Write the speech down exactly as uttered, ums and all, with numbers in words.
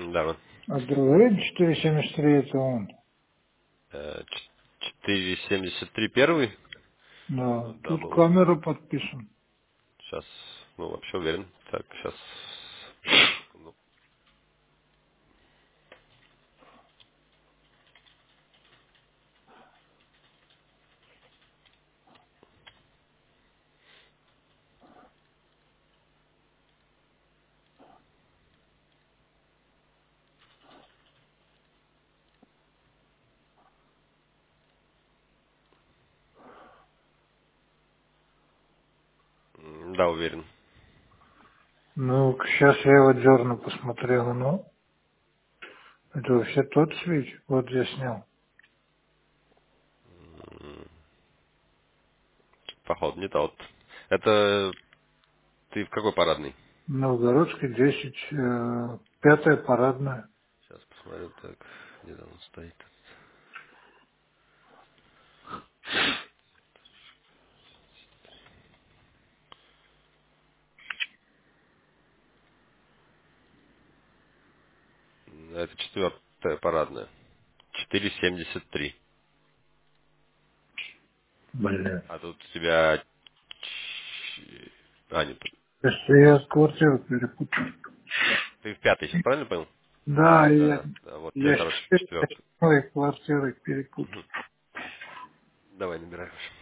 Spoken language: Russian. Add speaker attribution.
Speaker 1: Да, вот.
Speaker 2: А другой четыре семьдесят три это он.
Speaker 1: Э, ч- четыре семьдесят три первый?
Speaker 2: Да,
Speaker 1: Да,
Speaker 2: тут
Speaker 1: был.
Speaker 2: камера подписан.
Speaker 1: Сейчас, ну, вообще уверен. Так, сейчас. Секунду. М, Да, уверен.
Speaker 2: Ну, сейчас я его дерну, посмотрел, ну, это вообще тот свич. Вот я снял.
Speaker 1: М, Походу, не тот. Это ты в какой парадный?
Speaker 2: Новгородский десять, э, пятая парадная.
Speaker 1: Сейчас посмотрю, так, где там он стоит. М, Это четвертая парадная. четыре семьдесят три.
Speaker 2: Блин.
Speaker 1: А тут у тебя... ч- А, нет,
Speaker 2: Если я квартиру перепутал.
Speaker 1: ты в пятый сейчас, правильно понял?
Speaker 2: Да, я,
Speaker 1: Да, да, вот тебе,
Speaker 2: я
Speaker 1: короче,
Speaker 2: четыре
Speaker 1: четвертый.
Speaker 2: седьмой квартиры перепутал.
Speaker 1: Давай, набирай.